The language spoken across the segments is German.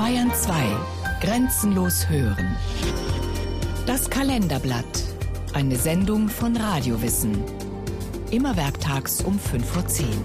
Bayern 2. Grenzenlos hören. Das Kalenderblatt. Eine Sendung von Radiowissen. Immer werktags um 5:10 Uhr.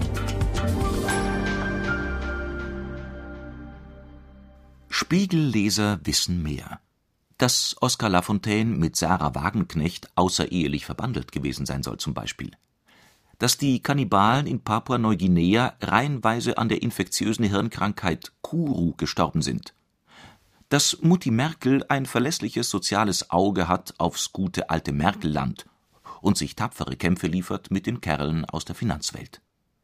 Spiegelleser wissen mehr. Dass Oskar Lafontaine mit Sarah Wagenknecht außerehelich verbandelt gewesen sein soll zum Beispiel. Dass die Kannibalen in Papua-Neuguinea reihenweise an der infektiösen Hirnkrankheit Kuru gestorben sind. Dass Mutti Merkel ein verlässliches soziales Auge hat aufs gute alte Merkelland und sich tapfere Kämpfe liefert mit den Kerlen aus der Finanzwelt.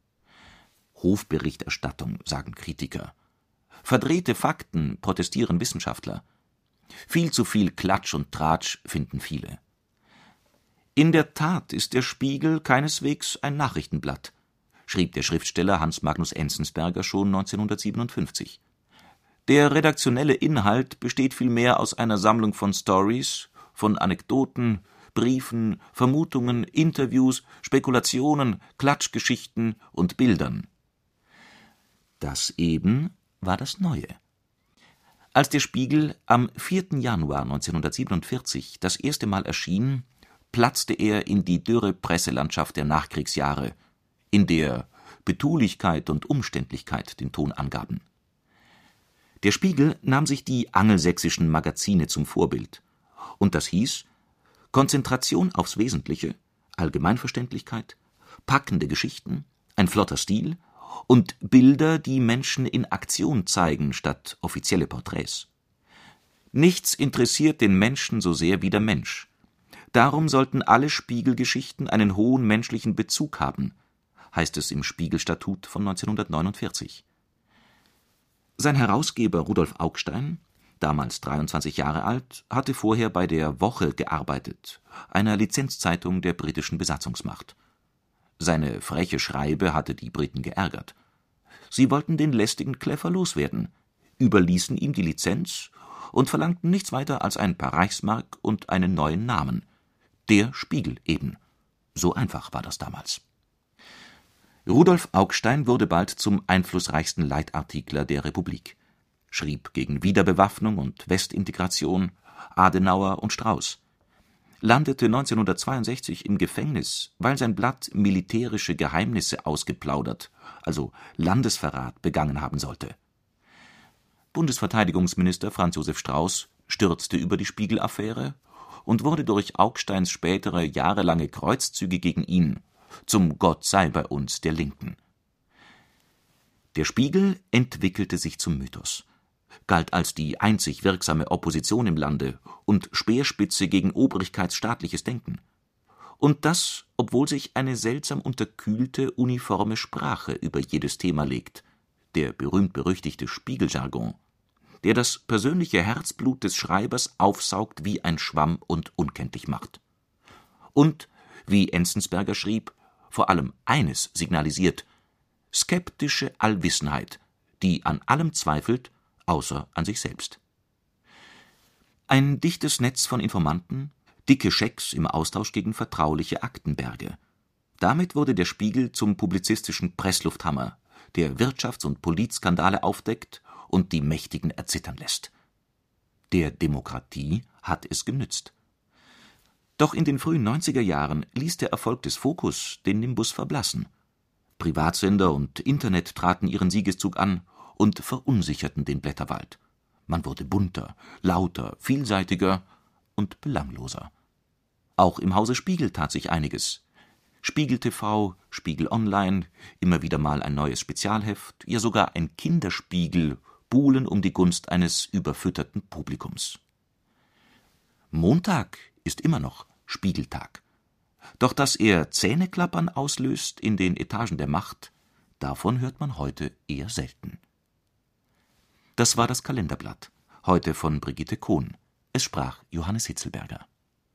Hofberichterstattung, sagen Kritiker. Verdrehte Fakten, protestieren Wissenschaftler. Viel zu viel Klatsch und Tratsch, finden viele. In der Tat ist der Spiegel keineswegs ein Nachrichtenblatt, schrieb der Schriftsteller Hans Magnus Enzensberger schon 1957. Der redaktionelle Inhalt besteht vielmehr aus einer Sammlung von Stories, von Anekdoten, Briefen, Vermutungen, Interviews, Spekulationen, Klatschgeschichten und Bildern. Das eben war das Neue. Als der Spiegel am 4. Januar 1947 das erste Mal erschien, platzte er in die dürre Presselandschaft der Nachkriegsjahre, in der Betulichkeit und Umständlichkeit den Ton angaben. Der Spiegel nahm sich die angelsächsischen Magazine zum Vorbild. Und das hieß: Konzentration aufs Wesentliche, Allgemeinverständlichkeit, packende Geschichten, ein flotter Stil und Bilder, die Menschen in Aktion zeigen, statt offizielle Porträts. Nichts interessiert den Menschen so sehr wie der Mensch. Darum sollten alle Spiegelgeschichten einen hohen menschlichen Bezug haben, heißt es im Spiegelstatut von 1949. Sein Herausgeber Rudolf Augstein, damals 23 Jahre alt, hatte vorher bei der Woche gearbeitet, einer Lizenzzeitung der britischen Besatzungsmacht. Seine freche Schreibe hatte die Briten geärgert. Sie wollten den lästigen Kläffer loswerden, überließen ihm die Lizenz und verlangten nichts weiter als ein paar Reichsmark und einen neuen Namen. Der Spiegel eben. So einfach war das damals. Rudolf Augstein wurde bald zum einflussreichsten Leitartikler der Republik. Schrieb gegen Wiederbewaffnung und Westintegration, Adenauer und Strauß. Landete 1962 im Gefängnis, weil sein Blatt militärische Geheimnisse ausgeplaudert, also Landesverrat begangen haben sollte. Bundesverteidigungsminister Franz Josef Strauß stürzte über die Spiegel-Affäre und wurde durch Augsteins spätere jahrelange Kreuzzüge gegen ihn zum Gott sei bei uns der Linken. Der Spiegel entwickelte sich zum Mythos, galt als die einzig wirksame Opposition im Lande und Speerspitze gegen obrigkeitsstaatliches Denken. Und das, obwohl sich eine seltsam unterkühlte, uniforme Sprache über jedes Thema legt, der berühmt-berüchtigte Spiegeljargon, der das persönliche Herzblut des Schreibers aufsaugt wie ein Schwamm und unkenntlich macht. Und, wie Enzensberger schrieb, vor allem eines signalisiert: skeptische Allwissenheit, die an allem zweifelt, außer an sich selbst. Ein dichtes Netz von Informanten, dicke Schecks im Austausch gegen vertrauliche Aktenberge. Damit wurde der Spiegel zum publizistischen Presslufthammer, der Wirtschafts- und Politskandale aufdeckt und die Mächtigen erzittern lässt. Der Demokratie hat es genützt. Doch in den frühen 90er Jahren ließ der Erfolg des Focus den Nimbus verblassen. Privatsender und Internet traten ihren Siegeszug an und verunsicherten den Blätterwald. Man wurde bunter, lauter, vielseitiger und belangloser. Auch im Hause Spiegel tat sich einiges. Spiegel TV, Spiegel Online, immer wieder mal ein neues Spezialheft, ja sogar ein Kinderspiegel, buhlen um die Gunst eines überfütterten Publikums. Montag ist immer noch Spiegeltag. Doch dass er Zähneklappern auslöst in den Etagen der Macht, davon hört man heute eher selten. Das war das Kalenderblatt, heute von Brigitte Kohn. Es sprach Johannes Hitzelberger.